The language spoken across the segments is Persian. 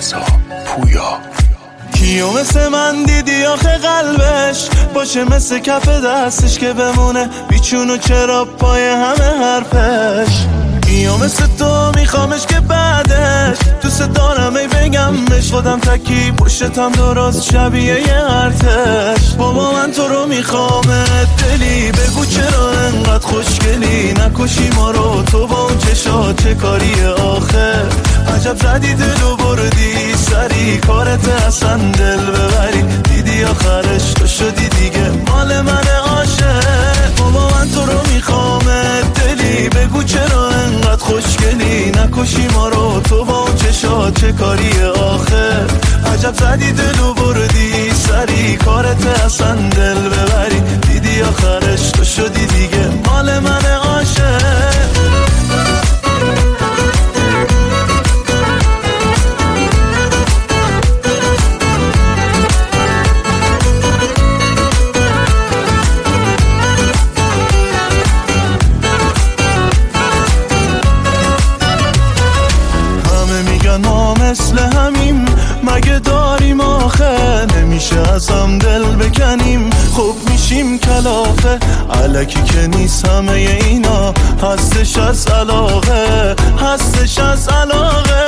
رضا پویا. کیو مثل من دیدی آخه قلبش باشه مثل کف دستش که بمونه بیچونو چرا پای همه حرفش. کیو مثل تو میخوامش که بعدش دوست دارم ای بگم بهش خودم تکی پشتم درست شبیه یه ارتش. بابا من تو رو میخوامت دلی بگو چرا انقدر خوشگلی نکشی ما رو تو با اون چشا چه کاریه آخه. عجب زدی دلو بردی سری کارت اصلا دل ببری دیدی آخرش تو شدی دیگه مال من عاشق. بابا من تو رو میخوامت دلی بگو چرا انقدر خوشگلی نکشی ما رو تو با اون چشا چه کاریه آخه. عجب زدی دلو بردی سری کارت اصلا دل ببری دیدی آخرش تو شدی دیگه مال من عاشق. ما مثل همیم مگه داریم آخه نمیشه ازم دل بکنیم خوب میشیم کلافه الکی که نیست همه اینا هستش از علاقه هستش از علاقه.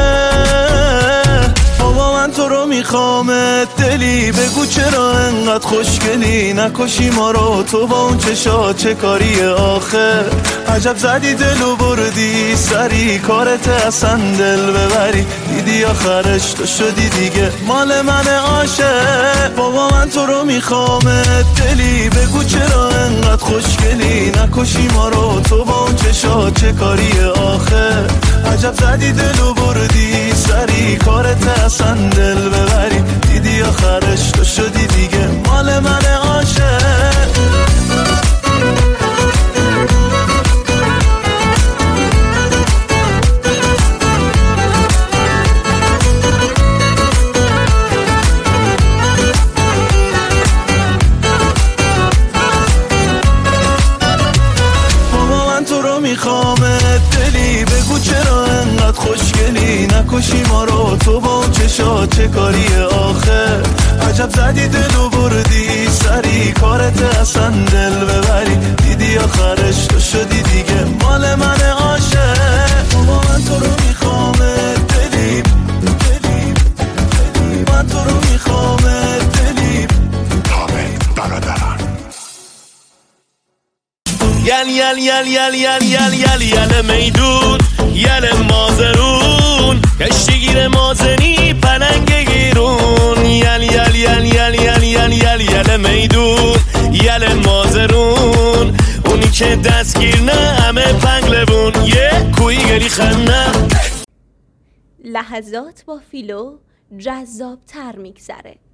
بابا من تو رو میخوامت دلی بگو چرا انقدر خوشگلی نکشی ما رو تو با اون چشا چه کاریه آخه. عجب زدی دلو بردی سری کارت اصلا دل ببری دیدی آخرش تو شدی دیگه مال من عاشق. بابا من تو رو میخوامت دلی بگو چرا انقدر خوشگلی نکشی ما رو تو با اون چشا چه کاریه آخه. عجب زدی دلو بردی سری کارت اصلا دل ببری دیدی آخرش تو شدی دیگه مال من عاشق. میخوامت دلی بگو چرا انقدر خوشگلی نکشی ما رو تو با اون چشا چه کاریه آخه. عجب زدی دلو بردی سری کارت اصلا دل ببری دیدی آخرش تو شدی دیگه مال من عاشق. بابا من تو رو میخوامت دلی من تو رو میخوامت دلی تابعین برادران یل میدون یل مازرون کشتیگیر مازنی پلنگ گیرون یل میدون یل مازرون اونی که دستگیر نه همه پنگلبون یه کوی گلی خنه. لحظات با فیلو جذاب تر میگذره.